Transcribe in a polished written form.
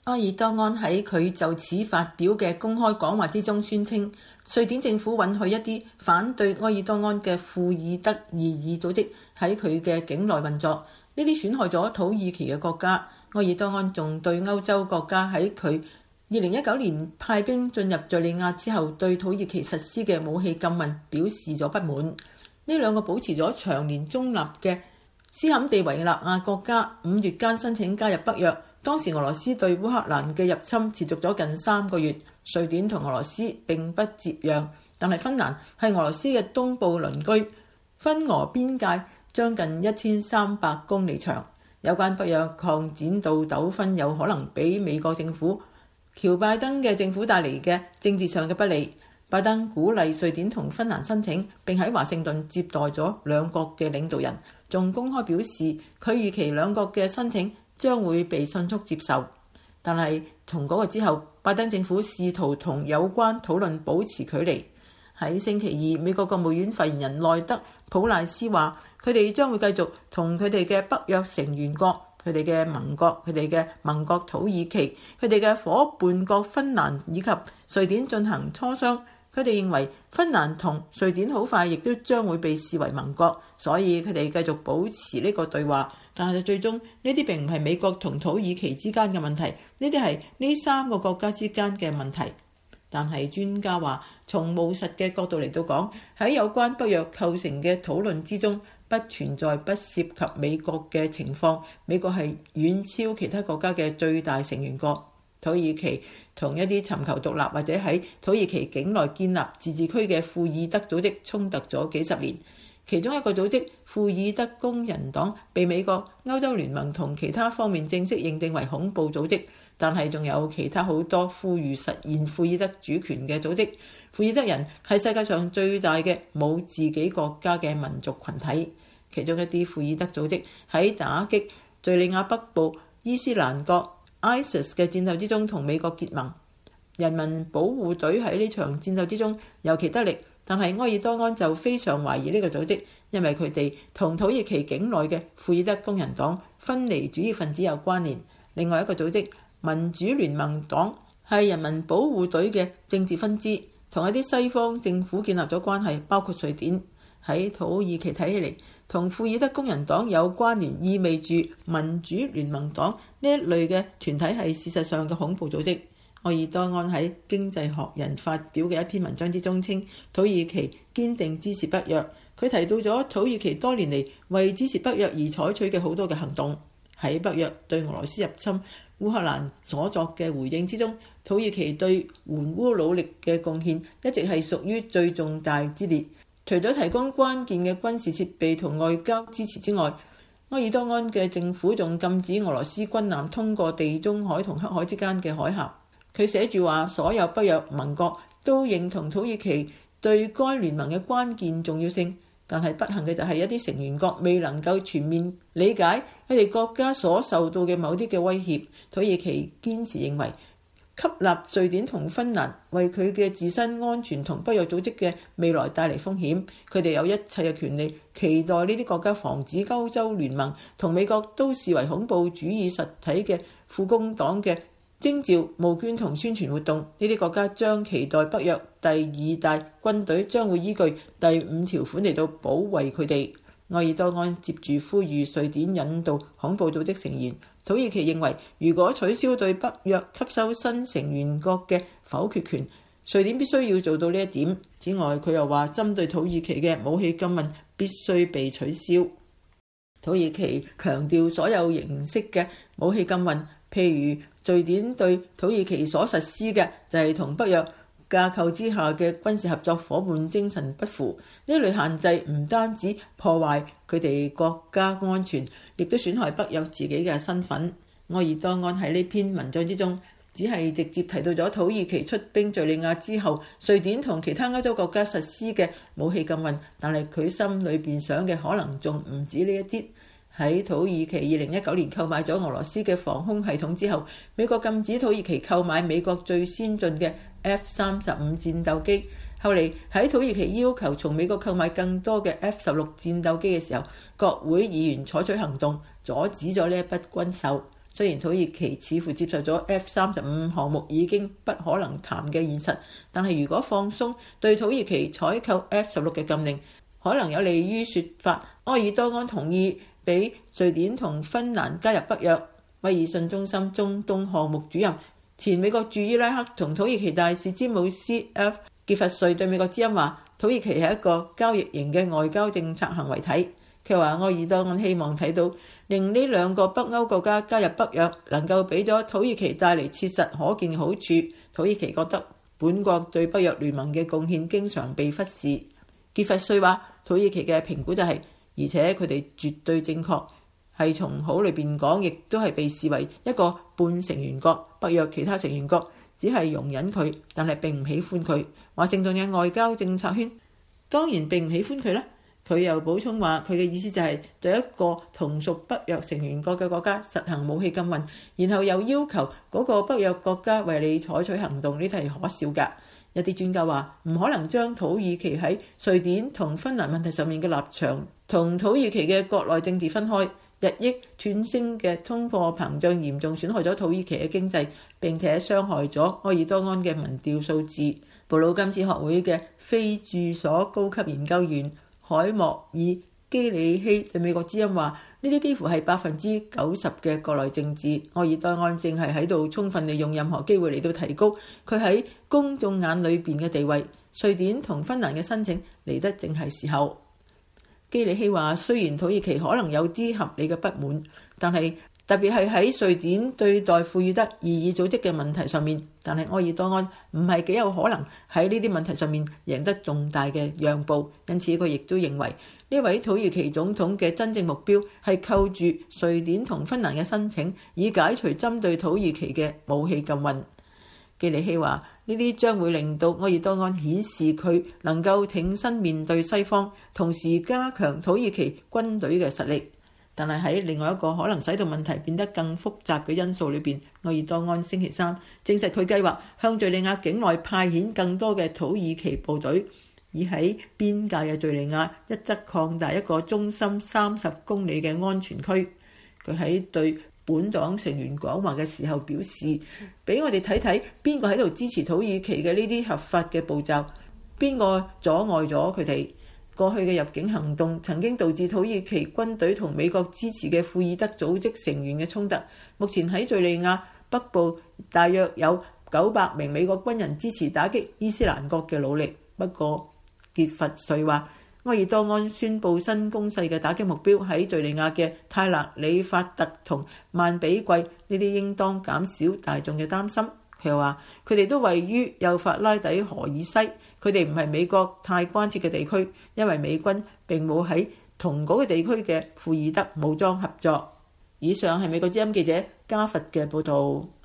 埃爾多安喺佢就此發表嘅公開講話之中宣稱，瑞典政府允許一啲反對埃爾多安嘅庫爾德異議組織喺佢嘅境內運作，呢啲損害咗土耳其嘅國家。埃爾多安仲對歐洲國家喺佢2019年派兵進入敘利亞之後對土耳其實施嘅武器禁運表示咗不滿。呢兩個保持咗長年中立嘅斯堪地維納亞國家5月間申請加入北約。當時俄羅斯對烏克蘭嘅入侵持續咗近3個月，瑞典同俄羅斯並不接壤，但係芬蘭係俄羅斯嘅東部鄰居，芬俄邊界將近1300公里長。有關北約擴展到糾紛有可能俾美國政府喬拜登嘅政府帶嚟嘅政治上嘅不利。拜登鼓勵瑞典同芬蘭申請，並喺華盛頓接待咗兩國嘅領導人，仲公開表示佢預期兩國嘅申請將會被迅速接受。但係從嗰個之後，拜登政府試圖同有關討論保持距離。喺星期二，美國國務院發言人內德普賴斯話，佢哋將會繼續同佢哋嘅北約成員國、佢哋嘅盟國土耳其、佢哋嘅夥伴國芬蘭以及瑞典進行磋商。佢哋認為芬蘭同瑞典好快亦都將會被視為盟國，所以佢哋繼續保持呢個對話。但係最終呢啲並唔係美國同土耳其之間嘅問題，呢啲係呢3個國家之間嘅問題。但係專家話，從務實嘅角度嚟到講，喺有關北約構成嘅討論之中，不存在不涉及美國嘅情況。美國係遠超其他國家嘅最大成員國。土耳其同一啲尋求獨立或者喺土耳其境內建立自治區嘅庫爾德組織衝突咗幾十年。其中一個組織庫爾德工人黨被美國、歐洲聯盟同其他方面正式認定為恐怖組織，但係仲有其他好多呼籲實現庫爾德主權嘅組織。庫爾德人係世界上最大嘅冇自己國家嘅民族群體。其中一啲庫爾德組織喺打擊敘利亞北部伊斯蘭國 ISIS 嘅戰鬥之中同美國結盟。人民保護隊喺呢場戰鬥之中尤其得力，但係埃爾多安就非常懷疑呢個組織，因為佢哋同土耳其境內嘅庫爾德工人黨分離主義分子有關聯。另外一個組織民主聯盟黨係人民保護隊嘅政治分支，同一啲西方政府建立咗關係，包括瑞典。喺土耳其睇起嚟，同庫爾德工人黨有關聯，意味住民主聯盟黨呢一類嘅團體係事實上嘅恐怖組織。埃爾多安喺《經濟學人》發表嘅一篇文章之中稱，土耳其堅定支持北約。佢提到咗土耳其多年嚟為支持北約而採取嘅好多嘅行動。喺北約對俄羅斯入侵烏克蘭所作嘅回應之中，土耳其對援烏努力嘅貢獻一直係屬於最重大之列。除咗提供關鍵嘅軍事設備同外交支持之外，埃爾多安嘅政府仲禁止俄羅斯軍艦通過地中海同黑海之間嘅海峽。佢寫住話，所有北約盟國都認同土耳其對該聯盟嘅關鍵重要性，但係不幸嘅就係一啲成員國未能夠全面理解佢哋國家所受到嘅某啲嘅威脅。土耳其堅持認為吸納瑞典同芬蘭為佢嘅自身安全同北約組織嘅未來帶嚟風險，佢哋有一切嘅權利期待呢啲國家防止歐洲聯盟同美國都視為恐怖主義實體嘅副工黨嘅徵召、募捐同宣傳活動。呢啲國家將期待北約第2大軍隊將會依據第5條款嚟到保衛佢哋。埃爾多安接住呼籲瑞典引導恐怖組織成員。土耳其認為，如果取消對北約吸收新成員國嘅否決權，瑞典必須要做到呢一點。此外，佢又話針對土耳其嘅武器禁運必須被取消。土耳其強調所有形式嘅武器禁運，譬如瑞典對土耳其所實施嘅就係同北約架構之下嘅軍事合作伙伴精神不符。呢類限制唔單止破壞佢哋國家安全，亦都損害北約自己嘅身份。埃爾多安喺呢篇文章之中只係直接提到咗土耳其出兵敘利亞之後，瑞典同其他歐洲國家實施嘅武器禁運，但係佢心裏邊想嘅可能仲唔止呢一啲。喺土耳其2019年購買咗俄羅斯嘅防空系統之後，美國禁止土耳其購買美國最先進嘅 F-35戰鬥機。後嚟喺土耳其要求從美國購買更多嘅 F-16戰鬥機嘅時候，國會議員採取行動阻止咗呢一筆軍售。 雖然土耳其似乎接受咗 F-35項目已經不可能談嘅現實，但係如果放鬆對土耳其採購 F-16嘅禁令，可能有利於説法埃爾多安同意俾瑞典同芬蘭加入北約。威爾遜中心中東項目主任、前美國駐伊拉克同土耳其大使詹姆斯 F 傑弗瑞對美國之音話：土耳其係一個交易型嘅外交政策行為體。佢話埃爾多安希望睇到令呢兩個北歐國家加入北約，能夠俾咗土耳其帶嚟切實可見嘅好處。土耳其覺得本國對北約聯盟嘅貢獻經常被忽視。傑弗瑞話：土耳其嘅評估就係，而且佢哋絕對正確。係從好裏邊講，亦都係被視為一個半成員國。北約其他成員國只係容忍佢，但係並唔喜歡佢。華盛頓嘅外交政策圈當然並唔喜歡佢啦。佢又補充話，佢嘅意思就係對一個同屬北約成員國嘅國家實行武器禁運，然後又要求嗰個北約國家為你採取行動，呢啲係可笑㗎。一啲專家話唔可能將土耳其喺瑞典同芬蘭問題上面嘅立場同土耳其嘅國內政治分開。日益斷升嘅通貨膨脹嚴重損害咗土耳其嘅經濟，並且傷害咗埃爾多安嘅民調數字。布魯金斯學會嘅非駐所高級研究員海莫爾基里希對美國之音話：呢啲幾乎係90%嘅國內政治。埃爾多安正係喺度充分利用任何機會嚟到提高佢喺公眾眼裏邊嘅地位。瑞典同芬蘭嘅申請嚟得正係時候。基里希話：雖然土耳其可能有啲合理嘅不滿，但係特別係喺瑞典對待庫爾德異議組織嘅問題上面，但係埃爾多安唔係幾有可能喺呢啲問題上面贏得重大嘅讓步。因此佢亦都認為呢位土耳其總統嘅真正目標係扣住瑞典同芬蘭嘅申請，以解除針對土耳其嘅武器禁運。基里希話：呢啲將會令到埃爾多安顯示佢能夠挺身面對西方，同時加強土耳其軍隊嘅實力。但係喺另外一個可能使到問題變得更複雜嘅因素裏邊，埃爾多安星期三證實佢計劃向敘利亞境內派遣更多嘅土耳其部隊，以喺邊界嘅敘利亞一側擴大一個中心30公里嘅安全區。佢喺對本黨成員講話嘅時候表示，俾我哋睇睇邊個喺度支持土耳其嘅呢啲合法嘅步驟，邊個阻礙咗佢哋。過去嘅入境行動曾經導致土耳其軍隊同美國支持嘅庫爾德組織成員嘅衝突。目前喺敘利亞北部大約有900名美國軍人支持打擊伊斯蘭國嘅努力。不過傑弗瑞話，埃爾多安宣布新攻勢嘅打擊目標喺敘利亞嘅泰勒里法特同曼比季，呢啲應當減少大眾嘅擔心。佢又話佢哋都位於幼發拉底河以西，佢哋唔係美國太關切嘅地區，因為美軍並冇喺同嗰個地區嘅庫爾德武裝合作。以上係美國之音記者加佛嘅報導。